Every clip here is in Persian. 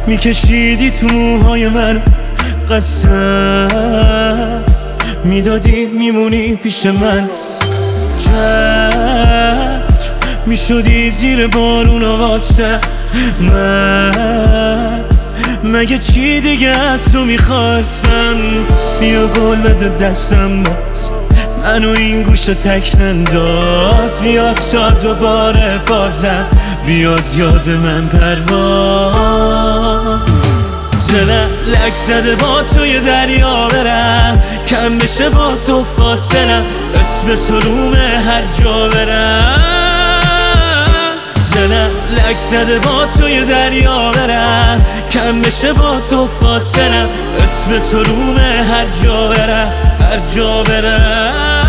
میکشیدی تو موهای من، قسم میدادی میمونی پیش من، چتر میشدی زیر بارون واسه من. مگه چی دیگه از تو میخواستم؟ بیا گل بده دستم باز، منو این گوشه تک ننداز. بیاد تا دوباره بازم بیاد یاد من پرواز. دلم لک زده با توی دریا برم، کم بشه با تو فاصلم، اسم تو رومه هر جا برم. دلم لک زده با توی دریا برم، کم بشه با تو فاصلم، اسم تو رومه هر جا برم، هر جا برم.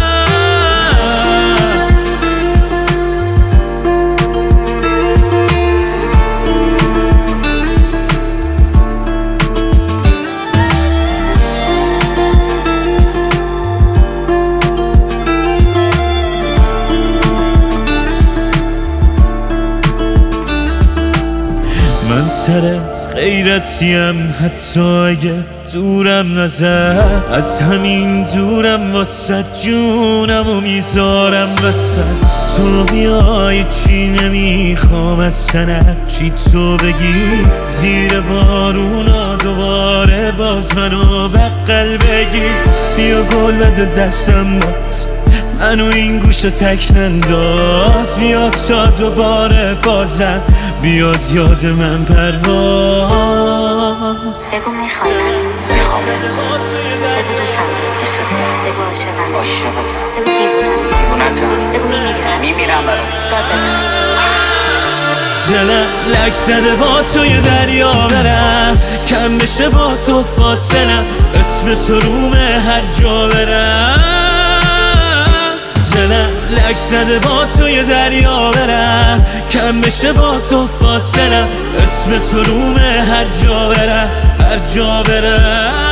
من سرت غیرتیم، حتی اگه دورم نزد، از همین دورم واسه جونمو میذارم وسط. تو بیای چی نمیخوام از سنت، چی تو بگی زیر بارونا دوباره باز منو بغل بگی. بیا گل بده دستم باز، منو این گوشه تک ننداز. بیاد تا دوباره بازم بیاد یاد من پرواز. بگو میخوای منو، میخوامت. بگو دوستم دارم، دوستت دارم. بگو عاشقم، عاشقتم. بگو دیوونم، دیوونتم. بگو میمیرم برات. داد بزن. دلم لک زده با توی دریا برم، کم بشه با تو فاصلم، اسم تو رومه هر جا برم. دلم لک زده با توی دریا برم، کم بشه با تو فاصلم، اسم تو رومه هر جا برم، هر جا برم.